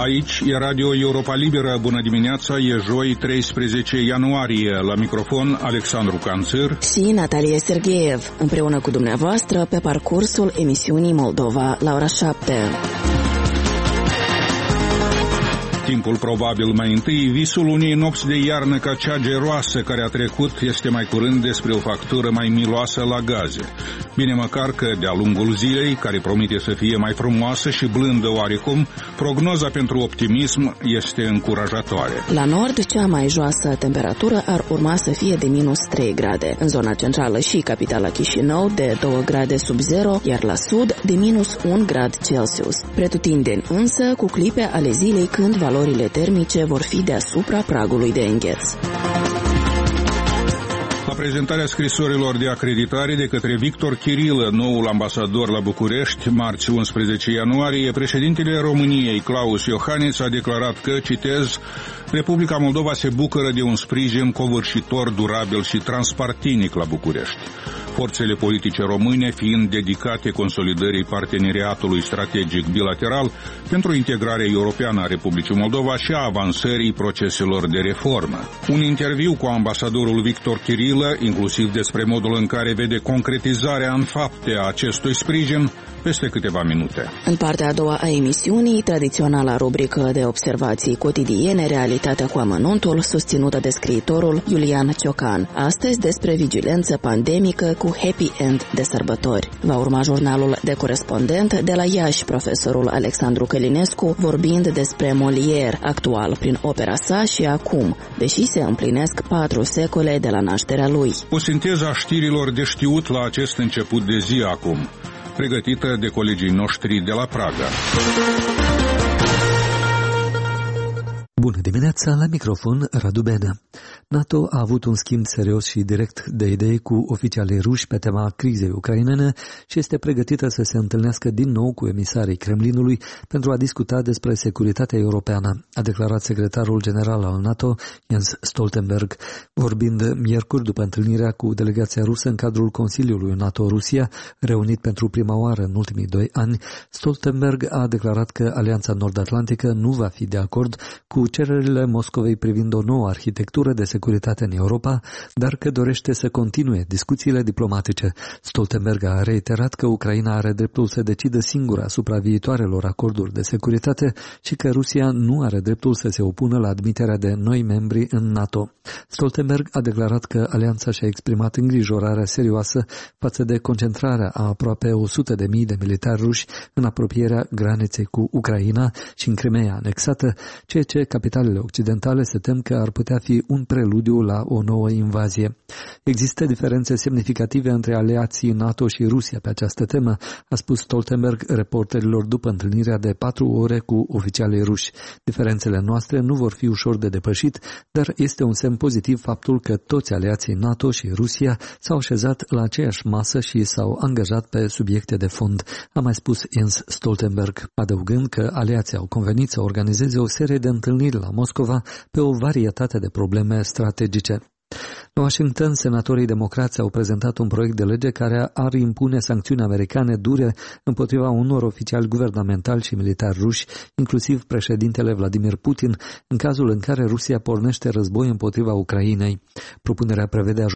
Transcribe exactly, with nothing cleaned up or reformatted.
Aici e Radio Europa Liberă. Bună dimineața, e joi treisprezece ianuarie. La microfon Alexandru Canțir și Natalia Sergeev, împreună cu dumneavoastră pe parcursul emisiunii Moldova la ora șapte. Timpul probabil mai întâi, visul unei nopți de iarnă ca cea geroasă care a trecut este mai curând despre o factură mai miloasă la gaze. Bine măcar că de-a lungul zilei, care promite să fie mai frumoasă și blândă oarecum, prognoza pentru optimism este încurajatoare. La nord, cea mai joasă temperatură ar urma să fie de minus trei grade. În zona centrală și capitala Chișinău de două grade sub zero, iar la sud de minus un grad Celsius. Pretutindeni însă cu clipe ale zilei când valorile termice vor fi deasupra pragului de îngheț. La prezentarea scrisorilor de acreditare de către Victor Chirilă, noul ambasador la București, marți unsprezece ianuarie, președintele României, Klaus Iohannis, a declarat că, citez, Republica Moldova se bucură de un sprijin covârșitor, durabil și transpartinic la București. Forțele politice române fiind dedicate consolidării parteneriatului strategic bilateral pentru integrarea europeană a Republicii Moldova și a avansării proceselor de reformă. Un interviu cu ambasadorul Victor Chirilă, inclusiv despre modul în care vede concretizarea în fapte a acestui sprijin, peste câteva minute. În partea a doua a emisiunii, tradiționala rubrică de observații cotidiene, Realitatea cu amănuntul, susținută de scriitorul Iulian Ciocan. Astăzi despre vigilență pandemică cu happy end de sărbători. Va urma jurnalul de corespondent de la Iași, profesorul Alexandru Călinescu, vorbind despre Molière, actual prin opera sa și acum, deși se împlinesc patru secole de la nașterea lui. O sinteză a știrilor de știut la acest început de zi acum, pregătită de colegii noștri de la Praga. Bună dimineața, la microfon Radu Benea. NATO a avut un schimb serios și direct de idei cu oficialii ruși pe tema crizei ucrainene și este pregătită să se întâlnească din nou cu emisarii Kremlinului pentru a discuta despre securitatea europeană, a declarat secretarul general al NATO, Jens Stoltenberg, vorbind miercuri după întâlnirea cu delegația rusă în cadrul Consiliului NATO-Rusia, reunit pentru prima oară în ultimii doi ani. Stoltenberg a declarat că Alianța Nord-Atlantică nu va fi de acord cu cererile Moscovei privind o nouă arhitectură de securitate în Europa, dar că dorește să continue discuțiile diplomatice. Stoltenberg a reiterat că Ucraina are dreptul să decidă singură asupra viitoarelor acorduri de securitate și că Rusia nu are dreptul să se opună la admiterea de noi membri în NATO. Stoltenberg a declarat că alianța și-a exprimat îngrijorarea serioasă față de concentrarea a aproape o sută de mii de militari ruși în apropierea graniței cu Ucraina și în Crimeea anexată, ceea ce capitalele occidentale se tem că ar putea fi un preludiu la o nouă invazie. Există diferențe semnificative între aliații NATO și Rusia pe această temă, a spus Stoltenberg reporterilor după întâlnirea de patru ore cu oficialii ruși. Diferențele noastre nu vor fi ușor de depășit, dar este un semn pozitiv faptul că toți aliații NATO și Rusia s-au așezat la aceeași masă și s-au angajat pe subiecte de fond, a mai spus Jens Stoltenberg, adăugând că aliații au convenit să organizeze o serie de întâlniri la Moscova pe o varietate de probleme strategice. La Washington, senatorii democrați au prezentat un proiect de lege care ar impune sancțiuni americane dure împotriva unor oficiali guvernamentali și militari ruși, inclusiv președintele Vladimir Putin, în cazul în care Rusia pornește război împotriva Ucrainei. Propunerea prevede